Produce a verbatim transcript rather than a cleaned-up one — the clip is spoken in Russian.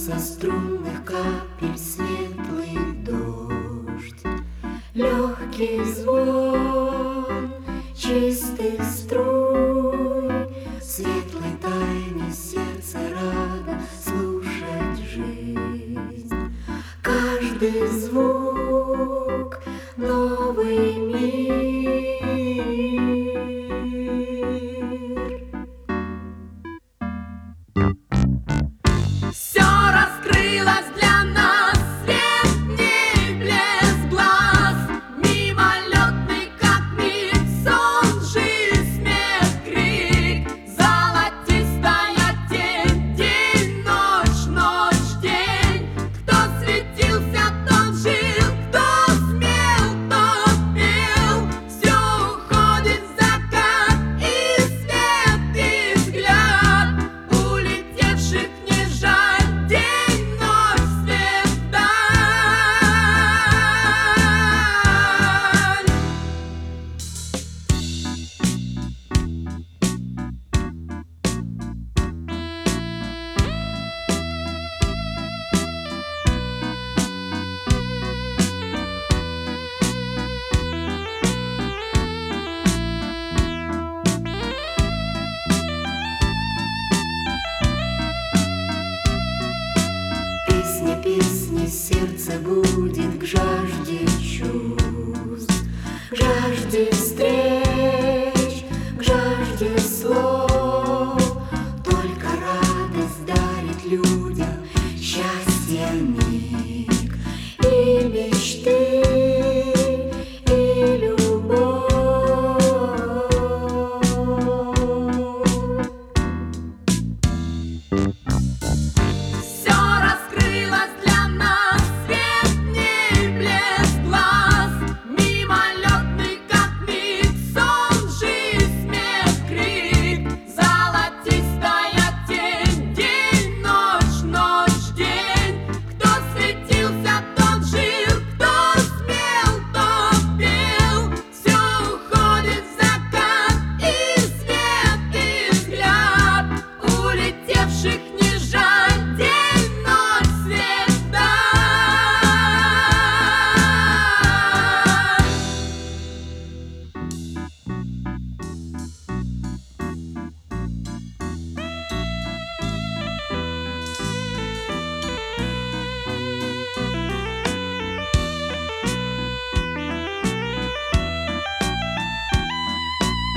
Со струнных капель светлый дождь, легкий звон чистых струй, светлой тайне сердце радо слушать жизнь. Каждый звук — новый мир. Все раскрылось для нас, свет в небе с глаз, мимолетный, как миг, сон, жизнь, смех, крик, золотистая тень, день, ночь, ночь, день. Кто светился, тот жил, кто смел, тот пел. Все уходит в закат, и свет, и взгляд улетевших не жаль. День, ночь, свет, даль. Песня, песня, сердце будет к жажде